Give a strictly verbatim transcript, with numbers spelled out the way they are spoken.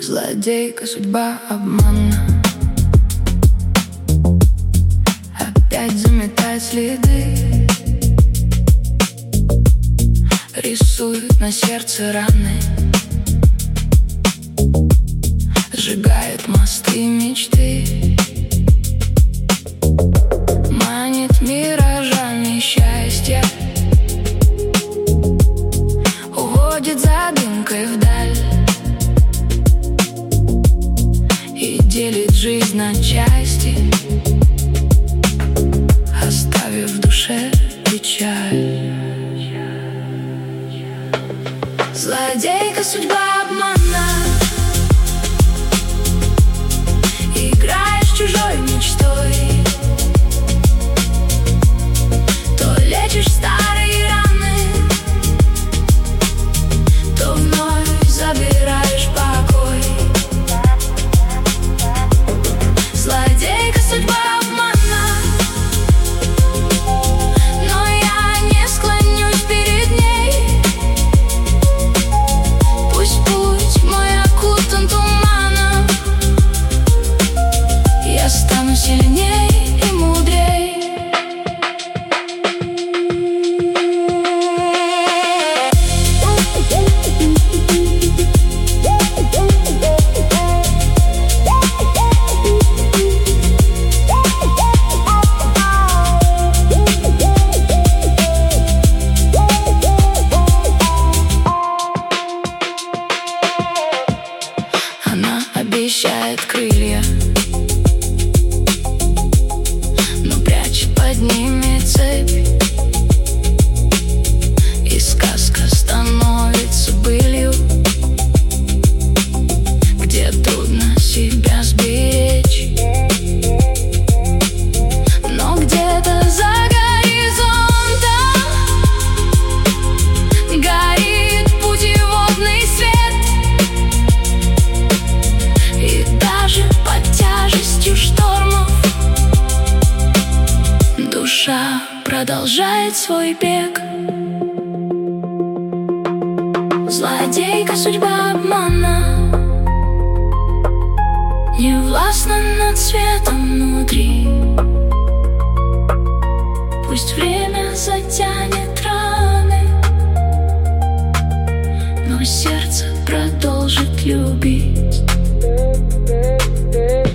Злодейка судьба обмана опять заметает следы, рисует на сердце раны, сжигает мосты мечты, манит миражами счастья, уводит за дымкой вдаль и делит жизнь на части, оставив в душе печаль. Злодейка судьба обмана, играешь чужой мечтой, то лечишь старые раны, то вновь забираешь покой. Злодейка судьба обмана, но я не склонюсь перед ней. Пусть путь мой окутан туманом, я стану сильней и мудрей. Она обещает крылья, но прячет под ними цепь, и сказка становится былью, где трудно себя сберечь. Но где-то за горизонтом горит путеводный свет, и даже под тяжестью штормов душа продолжает свой бег. Злодейка судьба обмана не властна над светом внутри. Пусть время затянет раны, но сердце продолжит любить.